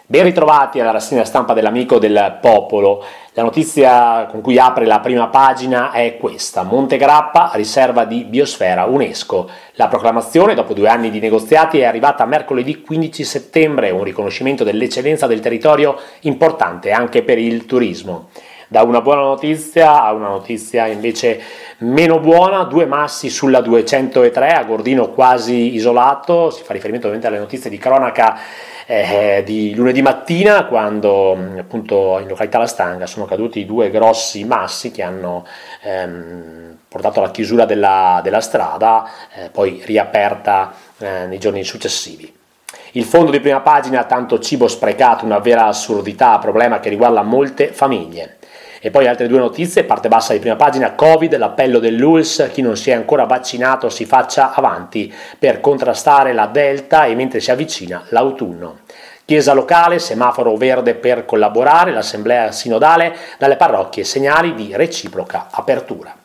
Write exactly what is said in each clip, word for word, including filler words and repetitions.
Ben ritrovati alla rassegna stampa dell'Amico del Popolo. La notizia con cui apre la prima pagina è questa: Monte Grappa, riserva di biosfera UNESCO. La proclamazione, dopo due anni di negoziati, è arrivata mercoledì quindici settembre, un riconoscimento dell'eccellenza del territorio importante anche per il turismo. Da una buona notizia a una notizia invece meno buona: due massi sulla duecentotre a Gordino quasi isolato. Si fa riferimento ovviamente alle notizie di cronaca eh, di lunedì mattina, quando appunto in località La Stanga sono caduti due grossi massi che hanno ehm, portato alla chiusura della, della strada, eh, poi riaperta eh, nei giorni successivi. Il fondo di prima pagina: tanto cibo sprecato, una vera assurdità, problema che riguarda molte famiglie. E poi altre due notizie, parte bassa di prima pagina: Covid, l'appello dell'U L S, chi non si è ancora vaccinato si faccia avanti per contrastare la Delta e mentre si avvicina l'autunno. Chiesa locale, semaforo verde per collaborare, l'assemblea sinodale, dalle parrocchie segnali di reciproca apertura.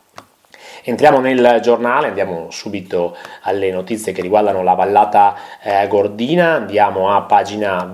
Entriamo nel giornale, andiamo subito alle notizie che riguardano la vallata eh, Gordina. Andiamo a pagina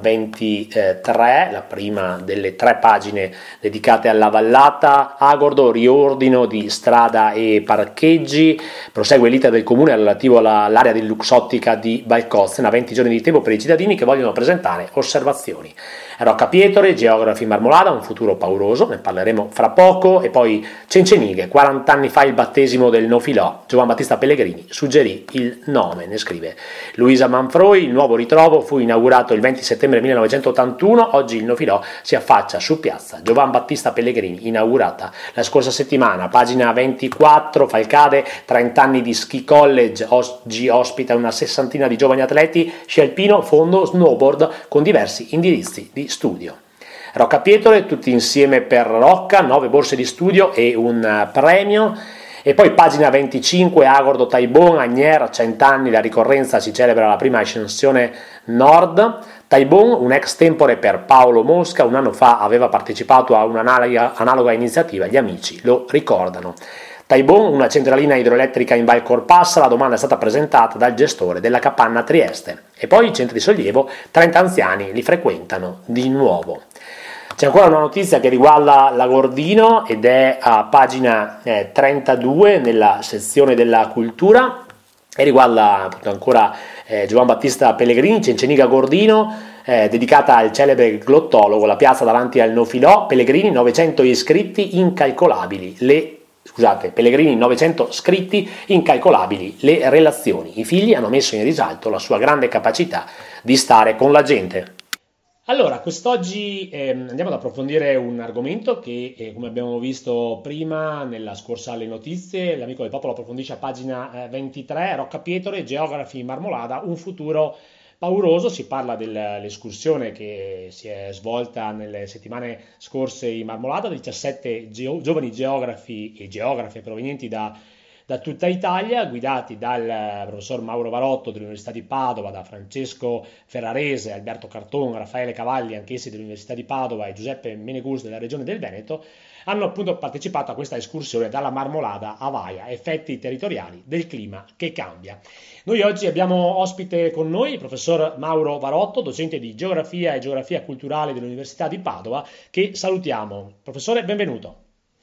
ventitré, la prima delle tre pagine dedicate alla vallata. Agordo, riordino di strada e parcheggi, prosegue l'iter del comune relativo alla, all'area di Luxottica di Valcozzena, venti giorni di tempo per i cittadini che vogliono presentare osservazioni. Rocca Pietore, geografi Marmolada, un futuro pauroso, ne parleremo fra poco. E poi Cencenighe, quaranta anni fa il battesimo del Nofilò, Giovan Battista Pellegrini suggerì il nome, ne scrive Luisa Manfroi. Il nuovo ritrovo fu inaugurato il venti settembre millenovecentottantuno, oggi il Nofilò si affaccia su piazza Giovan Battista Pellegrini, inaugurata la scorsa settimana. Pagina ventiquattro, Falcade, trenta anni di ski college, oggi ospita una sessantina di giovani atleti, sci alpino, fondo, snowboard con diversi indirizzi di studio. Rocca Pietore, tutti insieme per Rocca, nove borse di studio e un premio. E poi pagina venticinque, Agordo, Taibon, Agnier, cent'anni, la ricorrenza, si celebra la prima ascensione nord. Taibon, un ex tempore per Paolo Mosca, un anno fa aveva partecipato a un'analoga analoga iniziativa, gli amici lo ricordano. Taibon, una centralina idroelettrica in Val Corpassa, la domanda è stata presentata dal gestore della capanna Trieste. E poi i centri di sollievo, trenta anziani li frequentano di nuovo. C'è ancora una notizia che riguarda la Gordino ed è a pagina eh, trentadue nella sezione della cultura e riguarda appunto ancora eh, Giovan Battista Pellegrini, Cenceniga Gordino, eh, dedicata al celebre glottologo, la piazza davanti al Nofilò. Pellegrini, novecento iscritti incalcolabili, le Scusate, Pellegrini, novecento scritti incalcolabili, le relazioni. I figli hanno messo in risalto la sua grande capacità di stare con la gente. Allora, quest'oggi eh, andiamo ad approfondire un argomento che, eh, come abbiamo visto prima nella scorsa alle notizie, l'Amico del Popolo approfondisce a pagina eh, ventitré, Rocca Pietore, geografi Marmolada, un futuro pauroso. Si parla dell'escursione che si è svolta nelle settimane scorse in Marmolada, diciassette geo- giovani geografi e geografe provenienti da da tutta Italia, guidati dal professor Mauro Varotto dell'Università di Padova, da Francesco Ferrarese, Alberto Carton, Raffaele Cavalli, anch'essi dell'Università di Padova, e Giuseppe Menegus della Regione del Veneto, hanno appunto partecipato a questa escursione dalla Marmolada a Vaia, effetti territoriali del clima che cambia. Noi oggi abbiamo ospite con noi il professor Mauro Varotto, docente di geografia e geografia culturale dell'Università di Padova, che salutiamo. Professore, benvenuto.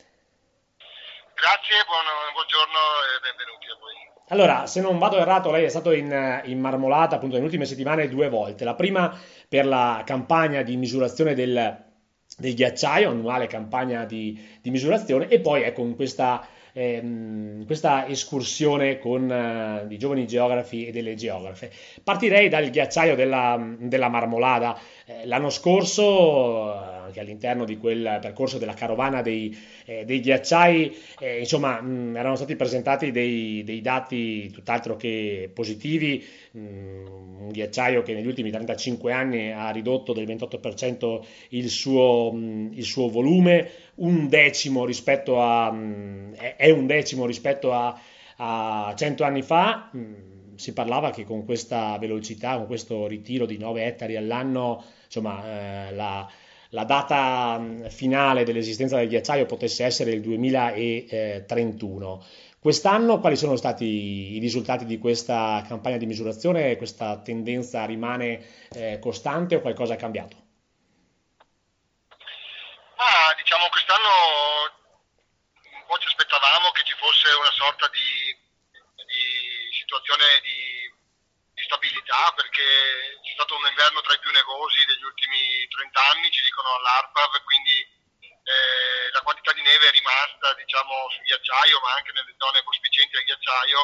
Grazie, buon, buongiorno e benvenuti a voi. Allora, se non vado errato, lei è stato in, in Marmolada appunto nelle ultime settimane due volte. La prima per la campagna di misurazione del, del ghiacciaio, annuale campagna di, di misurazione, e poi ecco in questa, ehm, questa escursione con eh, i giovani geografi e delle geografe. Partirei dal ghiacciaio della, della Marmolada. Eh, l'anno scorso, eh, anche all'interno di quel percorso della carovana dei, eh, dei ghiacciai, eh, insomma, mh, erano stati presentati dei, dei dati tutt'altro che positivi. Mh, un ghiacciaio che negli ultimi trentacinque anni ha ridotto del ventotto per cento il suo, mh, il suo volume, un decimo rispetto a, mh, è, è un decimo rispetto a, a cento anni fa. Mh, si parlava che con questa velocità, con questo ritiro di nove ettari all'anno, insomma, eh, la, la data finale dell'esistenza del ghiacciaio potesse essere il duemilatrentuno. Quest'anno quali sono stati i risultati di questa campagna di misurazione? Questa tendenza rimane eh, costante o qualcosa è cambiato? Ma diciamo quest'anno un po' ci aspettavamo che ci fosse una sorta di, di situazione di, di stabilità, perché c'è stato un inverno tra i più nevosi degli ultimi trenta anni, ci dicono all'ARPAV, quindi eh, la quantità di neve è rimasta, diciamo, sul ghiacciaio, ma anche nelle zone prospicienti al ghiacciaio.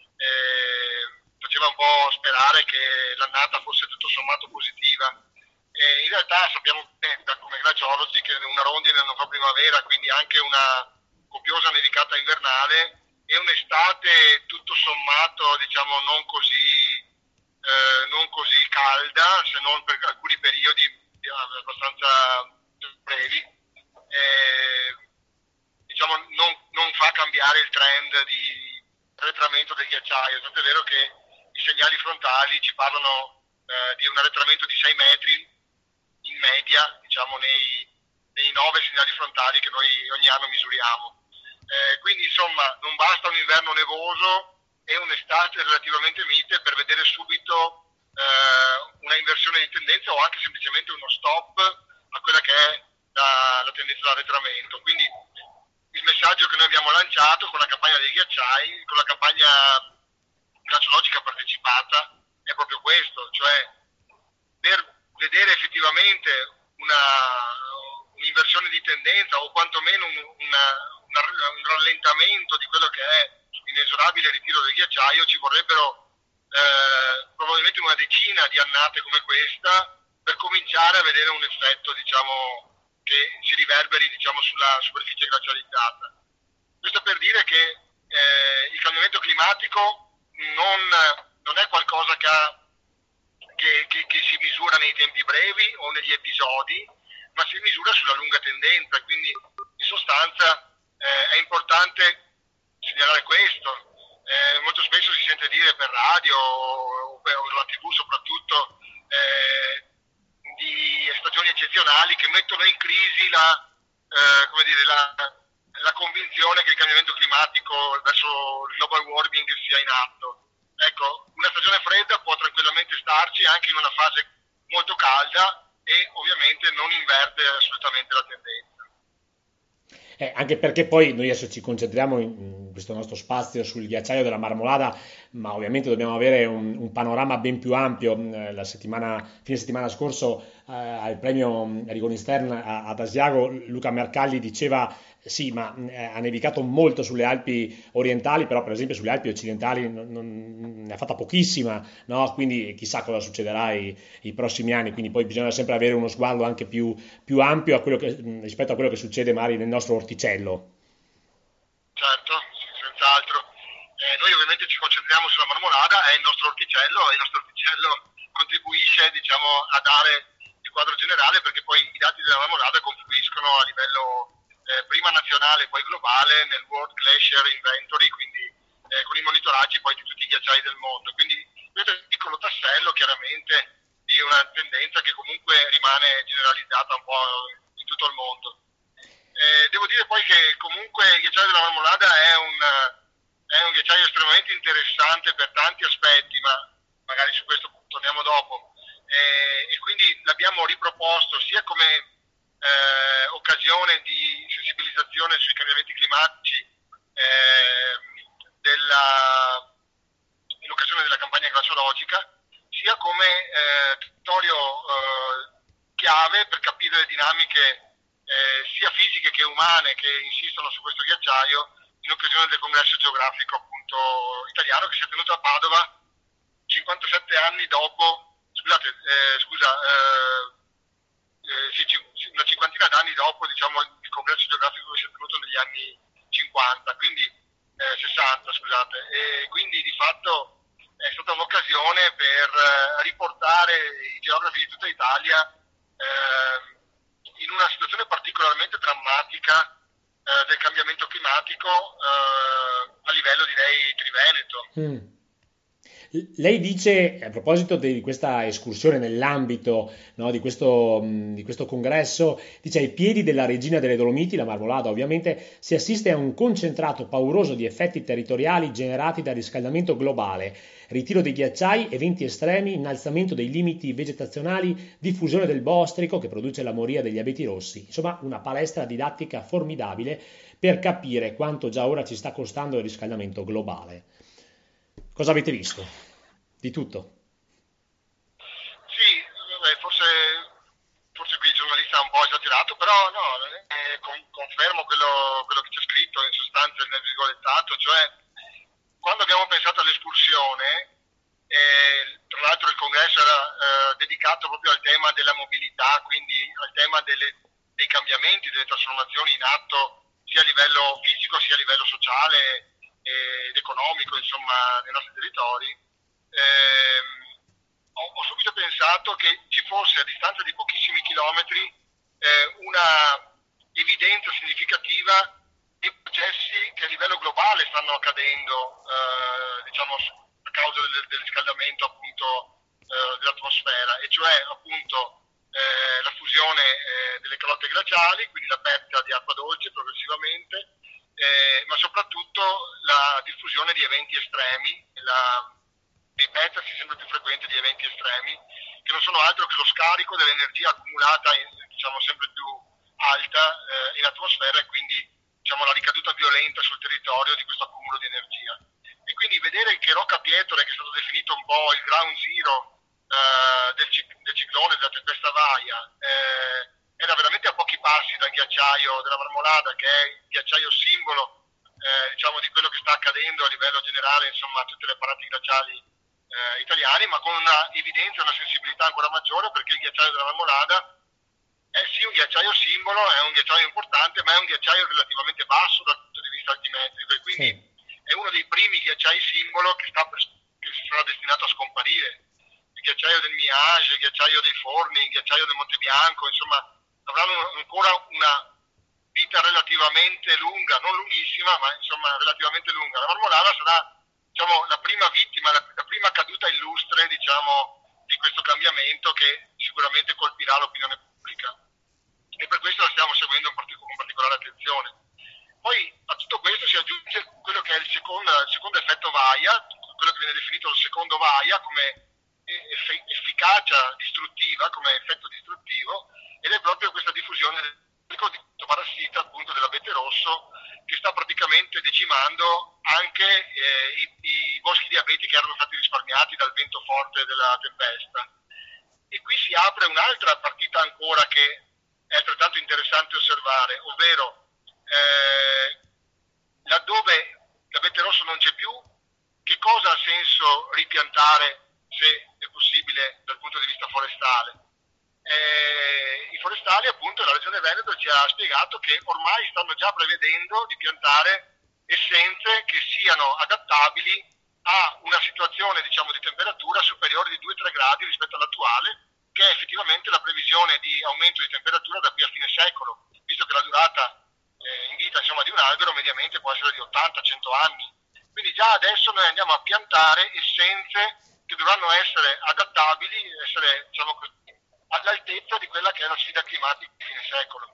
Eh, faceva un po' sperare che l'annata fosse tutto sommato positiva. E in realtà sappiamo bene, come glaciologi, che una rondine non fa primavera, quindi anche una copiosa nevicata invernale e un'estate tutto sommato, diciamo, non così, eh, non così calda, se non per alcuni periodi abbastanza brevi, eh, diciamo, non, non fa cambiare il trend di arretramento del ghiacciaio. Tanto è vero che i segnali frontali ci parlano eh, di un arretramento di sei metri in media, diciamo, nei, nei nove segnali frontali che noi ogni anno misuriamo. Eh, quindi insomma non basta un inverno nevoso e un'estate relativamente mite per vedere subito eh, una inversione di tendenza o anche semplicemente uno stop a quella che è la, la tendenza all'arretramento. Quindi il messaggio che noi abbiamo lanciato con la campagna dei ghiacciai, con la campagna glaciologica partecipata, è proprio questo, cioè per vedere effettivamente una, un'inversione di tendenza o quantomeno un, una, una, un rallentamento di quello che è l'inesorabile ritiro del ghiacciaio, ci vorrebbero eh, probabilmente una decina di annate come questa per cominciare a vedere un effetto, diciamo, che si riverberi, diciamo, sulla superficie glacializzata. Questo per dire che eh, il cambiamento climatico non, non è qualcosa che ha Che, che, che si misura nei tempi brevi o negli episodi, ma si misura sulla lunga tendenza, quindi in sostanza eh, è importante segnalare questo. Eh, molto spesso si sente dire per radio o per la tivù soprattutto eh, di stagioni eccezionali che mettono in crisi la, eh, come dire, la, la convinzione che il cambiamento climatico verso il global warming sia in atto. Ecco, una stagione fredda può tranquillamente starci anche in una fase molto calda e ovviamente non inverte assolutamente la tendenza. Eh, anche perché poi noi adesso ci concentriamo in, in questo nostro spazio sul ghiacciaio della Marmolada, ma ovviamente dobbiamo avere un, un panorama ben più ampio. Eh, La settimana, fine settimana scorso eh, al premio Rigoni Stern a- ad Asiago, Luca Mercalli diceva sì, ma eh, ha nevicato molto sulle Alpi orientali, però per esempio sulle Alpi occidentali non- non- ne ha fatta pochissima, no? Quindi chissà cosa succederà i, i prossimi anni, quindi poi bisogna sempre avere uno sguardo anche più, più ampio a quello che- rispetto a quello che succede magari nel nostro orticello. Certo, sì, senz'altro. Eh, noi ovviamente ci concentriamo sulla marmolada, è il nostro orticello e il nostro orticello contribuisce, diciamo, a dare il quadro generale, perché poi i dati della marmolada confluiscono a livello eh, prima nazionale e poi globale nel World Glacier Inventory, quindi eh, con i monitoraggi poi di tutti i ghiacciai del mondo. Quindi questo è un piccolo tassello chiaramente di una tendenza che comunque rimane generalizzata un po' in tutto il mondo. Eh, devo dire poi che comunque il ghiacciaio della Marmolada è un, è un ghiacciaio estremamente interessante per tanti aspetti, ma magari su questo torniamo dopo. Eh, e quindi l'abbiamo riproposto sia come eh, occasione di sensibilizzazione sui cambiamenti climatici eh, della, in occasione della campagna glaciologica, sia come eh, territorio eh, chiave per capire le dinamiche eh, sia fisiche che umane che insistono su questo ghiacciaio in occasione del congresso geografico appunto italiano che si è tenuto a Padova cinquantasette anni dopo, scusate, eh, scusa, eh, eh, sì, ci- una cinquantina d'anni dopo, diciamo, il congresso geografico che si è tenuto negli anni cinquanta, quindi eh, sessanta, scusate, e quindi di fatto è stata un'occasione per eh, riportare i geografi di tutta Italia eh, in una situazione particolarmente drammatica eh, del cambiamento climatico eh, a livello direi triveneto. Mm. Lei dice, a proposito di questa escursione nell'ambito, no, di questo, mh, di questo congresso, dice ai piedi della regina delle Dolomiti, la Marmolada ovviamente, si assiste a un concentrato pauroso di effetti territoriali generati dal riscaldamento globale, ritiro dei ghiacciai, eventi estremi, innalzamento dei limiti vegetazionali, diffusione del bostrico che produce la moria degli abeti rossi. Insomma, una palestra didattica formidabile per capire quanto già ora ci sta costando il riscaldamento globale. Cosa avete visto? Di tutto. Sì, vabbè, forse, forse qui il giornalista ha un po' esagerato, però no, eh, con- confermo quello, quello che c'è scritto in sostanza nel virgolettato, cioè quando abbiamo pensato all'escursione, eh, tra l'altro il congresso era eh, dedicato proprio al tema della mobilità, quindi al tema delle- dei cambiamenti, delle trasformazioni in atto sia a livello fisico sia a livello sociale ed economico, insomma, nei nostri territori. Ehm, ho, ho subito pensato che ci fosse a distanza di pochissimi chilometri eh, una evidenza significativa di processi che a livello globale stanno accadendo, eh, diciamo, a causa del, del riscaldamento appunto eh, dell'atmosfera, e cioè appunto eh, la fusione eh, delle calotte glaciali, quindi la perdita di acqua dolce progressivamente, eh, ma soprattutto la diffusione di eventi estremi, la ripetersi sempre più frequente di eventi estremi, che non sono altro che lo scarico dell'energia accumulata in, diciamo, sempre più alta eh, in atmosfera, e quindi diciamo, la ricaduta violenta sul territorio di questo accumulo di energia. E quindi vedere che Rocca Pietore, che è stato definito un po' il ground zero eh, del, cic- del ciclone, della tempesta Vaia, eh, era veramente a pochi passi dal ghiacciaio della Marmolada, che è il ghiacciaio simbolo eh, diciamo, di quello che sta accadendo a livello generale, insomma, a tutte le parati glaciali eh, italiani, ma con una evidenza e una sensibilità ancora maggiore, perché il ghiacciaio della Marmolada è sì un ghiacciaio simbolo, è un ghiacciaio importante, ma è un ghiacciaio relativamente basso dal punto di vista altimetrico, e quindi Sì. è uno dei primi ghiacciai simbolo che, sta per, che sarà destinato a scomparire. Il ghiacciaio del Miage, il ghiacciaio dei Forni, il ghiacciaio del Monte Bianco, insomma, avranno ancora una vita relativamente lunga, non lunghissima, ma insomma relativamente lunga. La Marmolada sarà, diciamo, la prima vittima, la, la prima caduta illustre, diciamo, di questo cambiamento che sicuramente colpirà l'opinione pubblica. E per questo la stiamo seguendo con particolare attenzione. Poi a tutto questo si aggiunge quello che è il secondo, il secondo effetto Vaia, quello che viene definito il secondo Vaia come eff- efficacia distruttiva, come effetto distruttivo, ed è proprio questa diffusione del di questo parassita appunto dell'abete rosso, che sta praticamente decimando anche eh, i, i boschi di abeti che erano stati risparmiati dal vento forte della tempesta. E qui si apre un'altra partita ancora che è altrettanto interessante osservare, ovvero eh, laddove l'abete rosso non c'è più, che cosa ha senso ripiantare, se è possibile dal punto di vista forestale? Eh, I forestali, appunto, la Regione Veneto ci ha spiegato che ormai stanno già prevedendo di piantare essenze che siano adattabili a una situazione, diciamo, di temperatura superiore di due tre gradi rispetto all'attuale, che è effettivamente la previsione di aumento di temperatura da qui a fine secolo, visto che la durata eh, in vita, insomma, di un albero mediamente può essere di ottanta cento anni. Quindi già adesso noi andiamo a piantare essenze che dovranno essere adattabili, essere, diciamo così, all'altezza di quella che è la sfida climatica di fine secolo.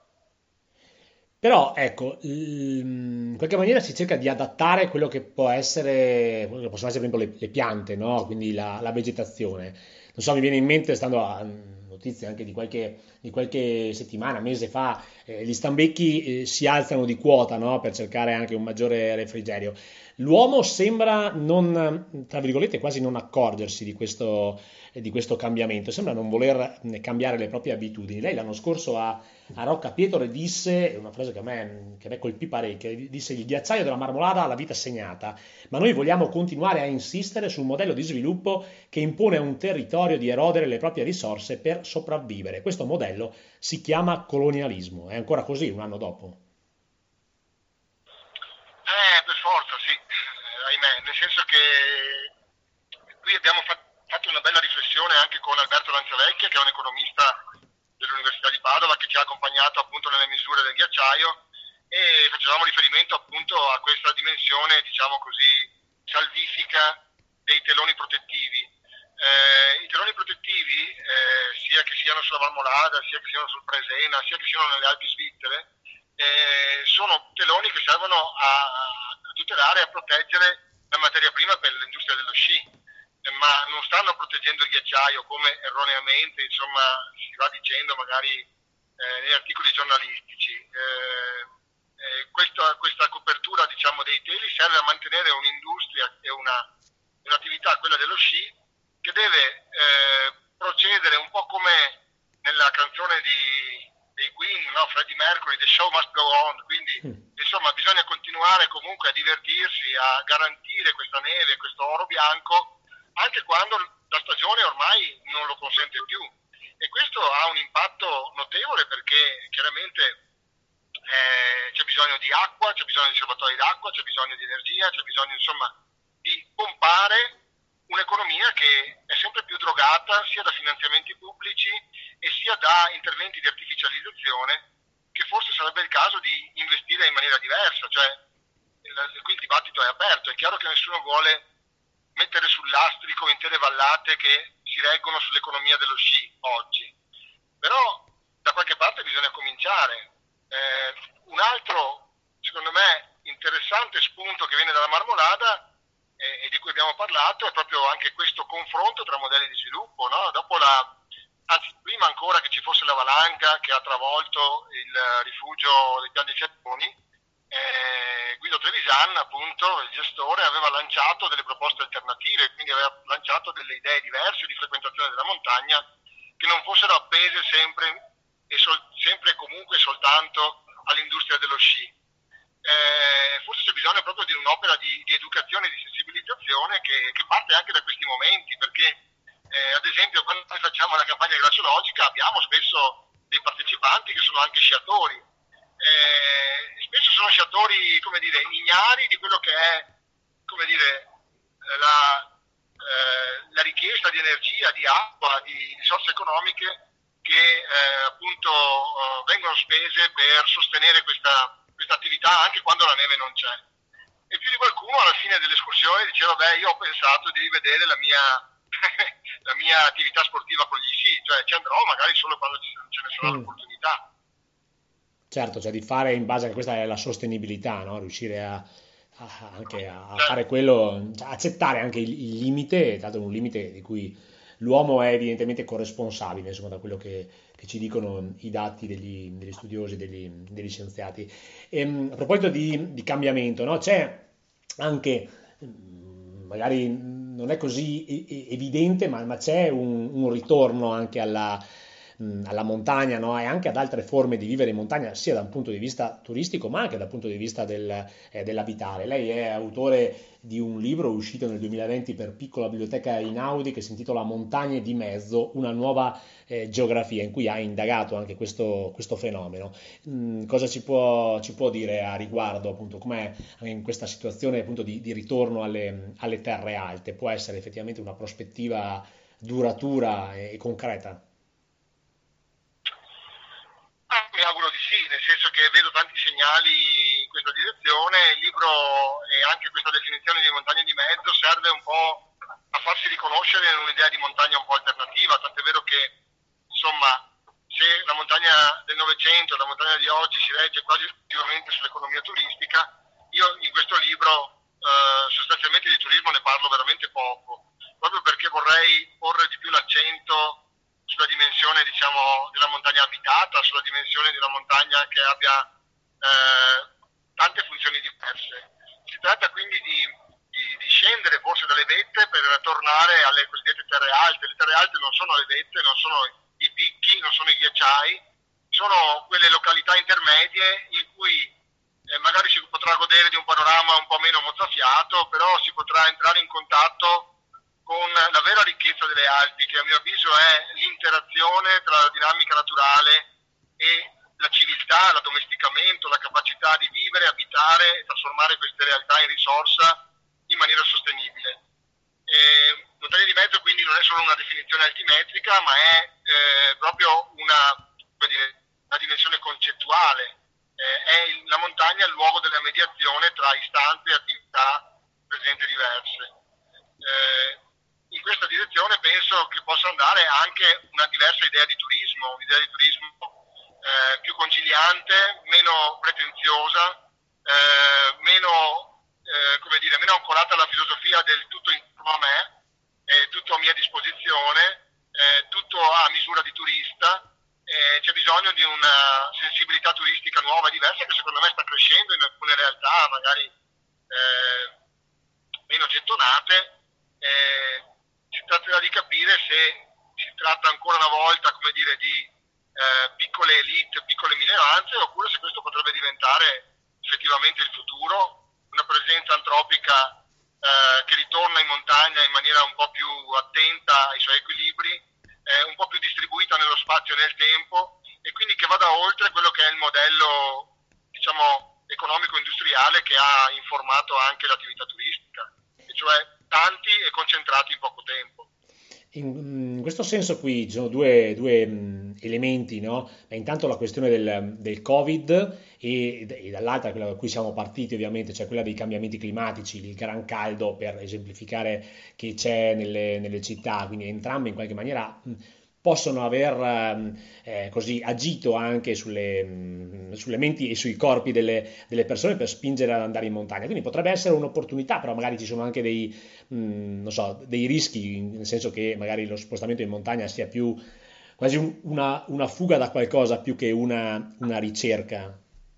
Però ecco, l- in qualche maniera si cerca di adattare quello che può essere, quello che possono essere per esempio le, le piante, no? Quindi la, la vegetazione. Non so, mi viene in mente, stando a mm, notizie anche di qualche, di qualche settimana, mese fa, eh, gli stambecchi eh, si alzano di quota, no? Per cercare anche un maggiore refrigerio. L'uomo sembra non, tra virgolette, quasi non accorgersi di questo, di questo cambiamento, sembra non voler eh, cambiare le proprie abitudini. Lei l'anno scorso a a Rocca Pietore disse, una frase che a me, che a me colpì parecchio, disse il ghiacciaio della Marmolada ha la vita segnata, ma noi vogliamo continuare a insistere sul modello di sviluppo che impone a un territorio di erodere le proprie risorse per sopravvivere. Questo modello si chiama colonialismo, è ancora così un anno dopo. Eh, per forza, sì, eh, ahimè, nel senso che qui abbiamo fa- fatto una bella riflessione anche con Alberto Lanzavecchia, che è un economista dell'Università di Padova, che ci ha accompagnato appunto nelle misure del ghiacciaio, e facevamo riferimento appunto a questa dimensione, diciamo così, salvifica dei teloni protettivi. Eh, I teloni protettivi, eh, sia che siano sulla Marmolada, sia che siano sul Presena, sia che siano nelle Alpi Svizzere, eh, sono teloni che servono a, a tutelare e a proteggere la materia prima per l'industria dello sci, eh, ma non stanno proteggendo il ghiacciaio come erroneamente insomma si va dicendo magari eh, negli articoli giornalistici. Eh, eh, questa, questa copertura diciamo dei teli serve a mantenere un'industria e una, un'attività, quella dello sci, che deve eh, procedere un po' come nella canzone di, dei Queen, no? Freddie Mercury, The Show Must Go On, quindi mm. insomma bisogna continuare comunque a divertirsi, a garantire questa neve, questo oro bianco, anche quando la stagione ormai non lo consente più. E questo ha un impatto notevole perché chiaramente eh, c'è bisogno di acqua, c'è bisogno di serbatoi d'acqua, c'è bisogno di energia, c'è bisogno insomma di pompare un'economia che è sempre più drogata sia da finanziamenti pubblici e sia da interventi di artificializzazione, che forse sarebbe il caso di investire in maniera diversa. Cioè, il, qui il dibattito è aperto, è chiaro che nessuno vuole mettere sul lastrico intere vallate che si reggono sull'economia dello sci oggi, però da qualche parte bisogna cominciare. Eh, un altro, secondo me, interessante spunto che viene dalla Marmolada e di cui abbiamo parlato è proprio anche questo confronto tra modelli di sviluppo, no? Dopo la, anzi prima ancora che ci fosse la valanga che ha travolto il rifugio dei Pian dei Fiattoni, eh, Guido Trevisan, appunto il gestore, aveva lanciato delle proposte alternative, quindi aveva lanciato delle idee diverse di frequentazione della montagna che non fossero appese sempre e sol, sempre e comunque soltanto all'industria dello sci. Eh, forse c'è bisogno proprio di un'opera di, di educazione e di sensibilizzazione che, che parte anche da questi momenti, perché eh, ad esempio quando noi facciamo la campagna glaciologica abbiamo spesso dei partecipanti che sono anche sciatori, eh, spesso sono sciatori, come dire, ignari di quello che è, come dire, la, eh, la richiesta di energia, di acqua, di risorse economiche che eh, appunto eh, vengono spese per sostenere questa questa attività anche quando la neve non c'è. E più di qualcuno alla fine dell'escursione diceva beh, io ho pensato di rivedere la mia la mia attività sportiva con gli sci, cioè ci andrò magari solo quando ce ne sarà mm. l'opportunità. Certo, cioè di fare in base a questa è la sostenibilità, no? Riuscire a, a anche a, a certo. fare quello, cioè accettare anche il, il limite, tanto un limite di cui l'uomo è evidentemente corresponsabile, insomma, da quello che, che ci dicono i dati degli, degli studiosi, degli, degli scienziati. E, a proposito di, di cambiamento, no? C'è anche, magari non è così evidente, ma, ma c'è un, un ritorno anche alla, alla montagna, no? E anche ad altre forme di vivere in montagna, sia da un punto di vista turistico, ma anche dal punto di vista del, eh, dell'abitare. Lei è autore di un libro uscito nel duemilaventi per Piccola Biblioteca Einaudi che si intitola Montagne di mezzo, una nuova eh, geografia, in cui ha indagato anche questo, questo fenomeno. Mm, cosa ci può, ci può dire a riguardo, appunto, com'è in questa situazione appunto di, di ritorno alle, alle terre alte? Può essere effettivamente una prospettiva duratura e, e concreta? Ah, mi auguro di sì, nel senso che vedo tanti segnali in questa direzione. Il libro e anche questa definizione di montagne di mezzo serve un po' a farsi riconoscere in un'idea di montagna un po' alternativa, tant'è vero che insomma se la montagna del Novecento e la montagna di oggi si regge quasi esclusivamente sull'economia turistica, io in questo libro eh, sostanzialmente di turismo ne parlo veramente poco, proprio perché vorrei porre di più l'accento sulla dimensione, diciamo, della montagna abitata, sulla dimensione di una montagna che abbia eh, tante funzioni diverse. Si tratta quindi di, di, di scendere forse dalle vette per tornare alle cosiddette terre alte. Le terre alte non sono le vette, non sono i picchi, non sono i ghiacciai, sono quelle località intermedie in cui eh, magari si potrà godere di un panorama un po' meno mozzafiato, però si potrà entrare in contatto con la vera ricchezza delle Alpi, che a mio avviso è l'interazione tra la dinamica naturale e la civiltà, l'addomesticamento, la capacità di vivere, abitare e trasformare queste realtà in risorsa in maniera sostenibile. Eh, montagna di mezzo quindi non è solo una definizione altimetrica, ma è eh, proprio una, come dire, una dimensione concettuale. Eh, è il, la montagna il luogo della mediazione tra istanze e attività presenti diverse. Eh, penso che possa andare anche una diversa idea di turismo, un'idea di turismo eh, più conciliante, meno pretenziosa, eh, meno, eh, come dire, meno ancorata alla filosofia del tutto intorno a me, eh, tutto a mia disposizione, eh, tutto a misura di turista. Eh, c'è bisogno di una sensibilità turistica nuova e diversa che secondo me sta crescendo in alcune realtà magari eh, meno gettonate. Eh, si tratta di capire se si tratta ancora una volta, come dire, di eh, piccole elite, piccole minoranze, oppure se questo potrebbe diventare effettivamente il futuro, una presenza antropica eh, che ritorna in montagna in maniera un po' più attenta ai suoi equilibri, eh, un po' più distribuita nello spazio e nel tempo, e quindi che vada oltre quello che è il modello, diciamo, economico-industriale che ha informato anche l'attività turistica, e cioè tanti e concentrati in poco tempo. In, in questo senso qui ci sono due, due mh, elementi, no? Beh, intanto la questione del, del Covid e, e dall'altra quella da cui siamo partiti ovviamente, cioè quella dei cambiamenti climatici, il gran caldo per esemplificare che c'è nelle, nelle città, quindi entrambe in qualche maniera mh, possono aver ehm, eh, così agito anche sulle, mh, sulle menti e sui corpi delle, delle persone per spingere ad andare in montagna. Quindi potrebbe essere un'opportunità, però magari ci sono anche dei, mh, non so, dei rischi, nel senso che magari lo spostamento in montagna sia più quasi un- una, una fuga da qualcosa più che una, una ricerca.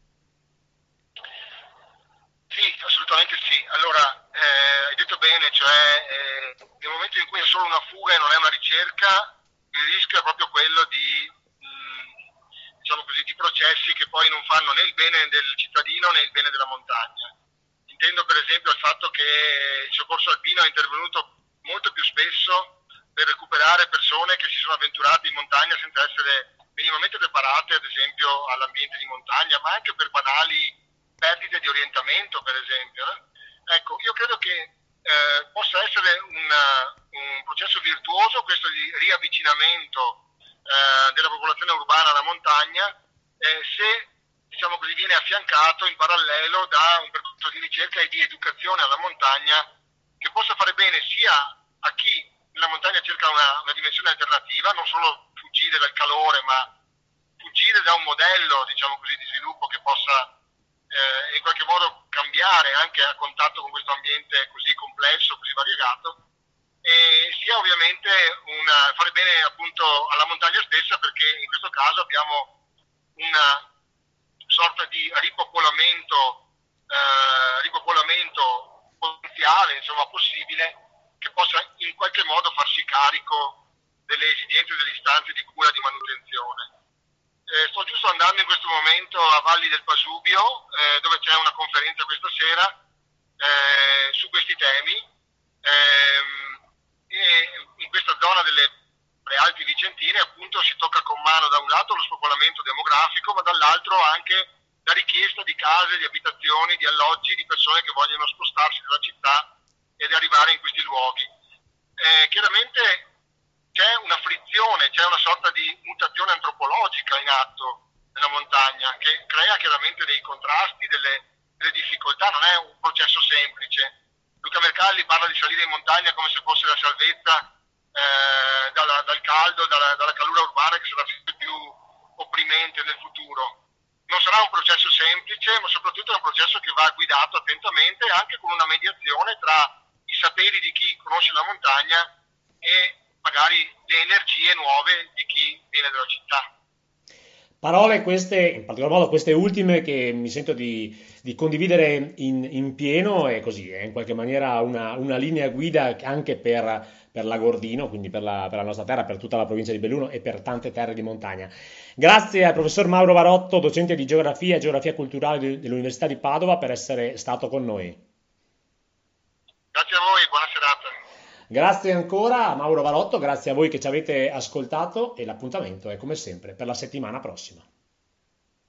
Sì, assolutamente sì. Allora, eh, hai detto bene, cioè eh, nel momento in cui è solo una fuga e non è una ricerca, il rischio è proprio quello di, mh, diciamo così, di processi che poi non fanno né il bene del cittadino né il bene della montagna. Intendo per esempio il fatto che il soccorso alpino è intervenuto molto più spesso per recuperare persone che si sono avventurate in montagna senza essere minimamente preparate, ad esempio, all'ambiente di montagna, ma anche per banali perdite di orientamento, per esempio. eh. Ecco, io credo che eh, possa essere una- un processo virtuoso questo di riavvicinamento eh, della popolazione urbana alla montagna, eh, se diciamo così, viene affiancato in parallelo da un percorso di ricerca e di educazione alla montagna che possa fare bene sia a chi nella montagna cerca una, una dimensione alternativa, non solo fuggire dal calore, ma fuggire da un modello, diciamo così, di sviluppo che possa eh, in qualche modo cambiare anche a contatto con questo ambiente così complesso, così variegato, e sia ovviamente una, fare bene appunto alla montagna stessa, perché in questo caso abbiamo una sorta di ripopolamento, eh, ripopolamento potenziale, insomma possibile, che possa in qualche modo farsi carico delle esigenze e delle istanze di cura e di manutenzione. Eh, sto giusto andando in questo momento a Valli del Pasubio, eh, dove c'è una conferenza questa sera eh, su questi temi. Ehm, e in questa zona delle Prealpi Vicentine appunto si tocca con mano da un lato lo spopolamento demografico, ma dall'altro anche la richiesta di case, di abitazioni, di alloggi di persone che vogliono spostarsi dalla città ed arrivare in questi luoghi. Eh, chiaramente c'è una frizione, c'è una sorta di mutazione antropologica in atto nella montagna che crea chiaramente dei contrasti, delle, delle difficoltà, non è un processo semplice. Luca Mercalli parla di salire in montagna come se fosse la salvezza eh, dalla- dal caldo, dalla, dalla calura urbana che sarà sempre più opprimente nel futuro. Non sarà un processo semplice, ma soprattutto è un processo che va guidato attentamente anche con una mediazione tra i saperi di chi conosce la montagna e magari le energie nuove di chi viene dalla città. Parole queste, in particolar modo queste ultime, che mi sento di, di condividere in, in pieno, e così è in qualche maniera una, una linea guida anche per, per l'Agordino, quindi per la, per la nostra terra, per tutta la provincia di Belluno e per tante terre di montagna. Grazie al professor Mauro Varotto, docente di geografia e geografia culturale de- dell'Università di Padova, per essere stato con noi. Grazie a voi, buona serata. Grazie ancora a Mauro Varotto, grazie a voi che ci avete ascoltato, e l'appuntamento è come sempre per la settimana prossima.